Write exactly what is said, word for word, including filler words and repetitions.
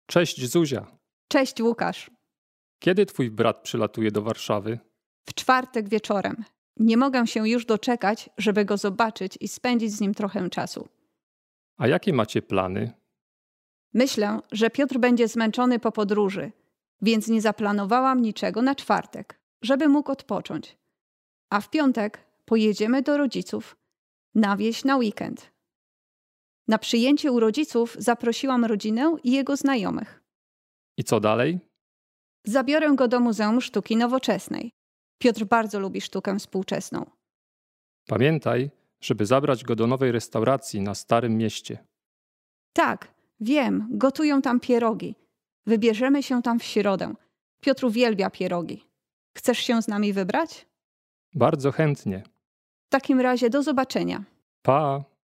Cześć Zuzia. Cześć Łukasz. Kiedy twój brat przylatuje do Warszawy? W czwartek wieczorem. Nie mogę się już doczekać, żeby go zobaczyć i spędzić z nim trochę czasu. A jakie macie plany? Myślę, że Piotr będzie zmęczony po podróży, więc nie zaplanowałam niczego na czwartek, żeby mógł odpocząć. A w piątek pojedziemy do rodziców na wieś na weekend. Na przyjęcie u rodziców zaprosiłam rodzinę i jego znajomych. I co dalej? Zabiorę go do Muzeum Sztuki Nowoczesnej. Piotr bardzo lubi sztukę współczesną. Pamiętaj, żeby zabrać go do nowej restauracji na Starym Mieście. Tak, wiem, gotują tam pierogi. Wybierzemy się tam w środę. Piotr uwielbia pierogi. Chcesz się z nami wybrać? Bardzo chętnie. W takim razie do zobaczenia. Pa!